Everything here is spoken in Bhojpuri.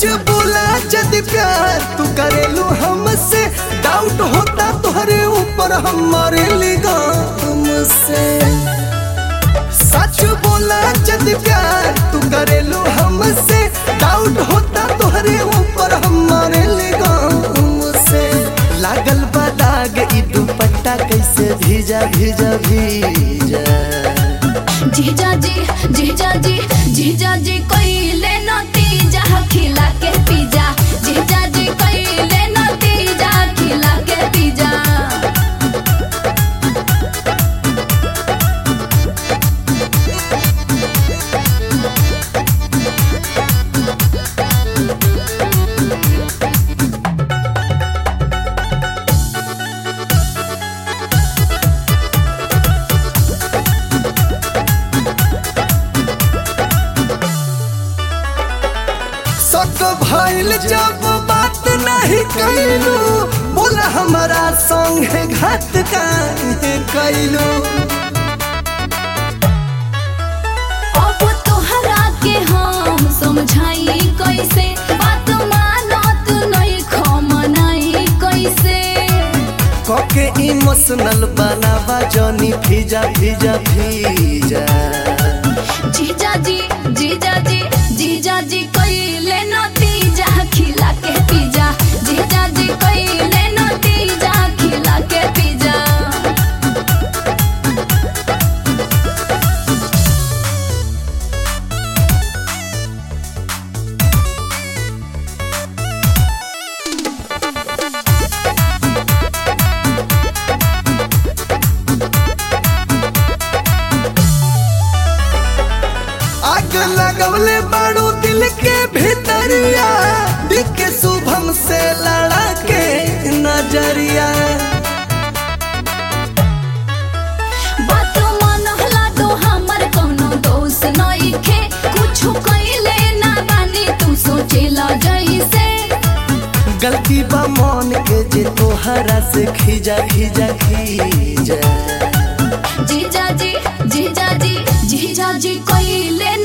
बोला जद प्यार तू करेलू हमसे, डाउट होता तुहरे ऊपर हमारे लिगाम से। सच बोला जद प्यार तू करेलू हमसे, डाउट होता तुहरे ऊपर हमारे लिगाम से। लागल बा दाग ई दुपट्टा कैसे भीजा भीजा भीजा। जीजा जी जीजा जी जीजा जी कोइले नतीजा खिला के पिजा। जीजा जी कोइले नतीजा खिला के पिजा। सक भइल जब बात नहीं कैलू, बोला हमारा संग घात काहे कैलू। अब तोहरा के हम समझाई कैसे, बात मानत नहीं खमनाई कैसे। कके इमोशनल बनावा जनी भीजा भीजा भीजा। जीजा जी जीजा जी जीजा जी कोइले नतीजा खिला के पिजा। जीजा जी कोइले नतीजा खिला के पिजा। आग लगवले बाड़ू दिल के भीतरिया, दिखे शुभम से लड़ा के नजरिया। बात मनहला तो हमर कोनो दोष नइखे, कुछ कइले ना बानी तू सोचेला जइसे। गलती बा मन के जे तोहरा से खींचा खींचा खींचा। जीजा जी जीजा जी जीजा जी कोइले